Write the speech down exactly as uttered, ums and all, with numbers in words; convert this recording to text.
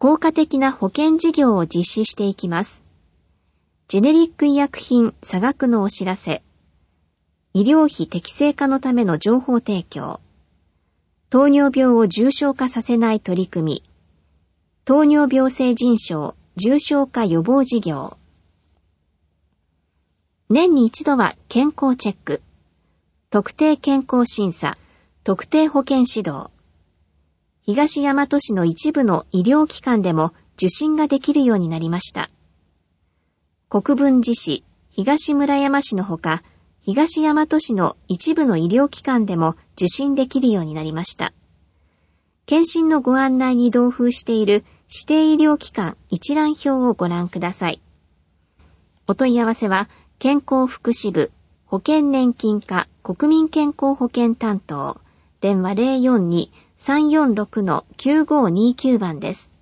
効果的な保険事業を実施していきます。ジェネリック医薬品差額のお知らせ。医療費適正化のための情報提供。糖尿病を重症化させない取り組み。糖尿病性腎症重症化予防事業。年に一度は健康チェック。特定健康審査。特定保険指導。東大和市の一部の医療機関でも受診ができるようになりました。国分寺市、東村山市のほか、東大和市の一部の医療機関でも受診できるようになりました。検診のご案内に同封している指定医療機関一覧表をご覧ください。お問い合わせは、健康福祉部、保険年金課国民健康保険担当、電話 ゼロよんに さんよんろくのきゅうごにきゅう 番です。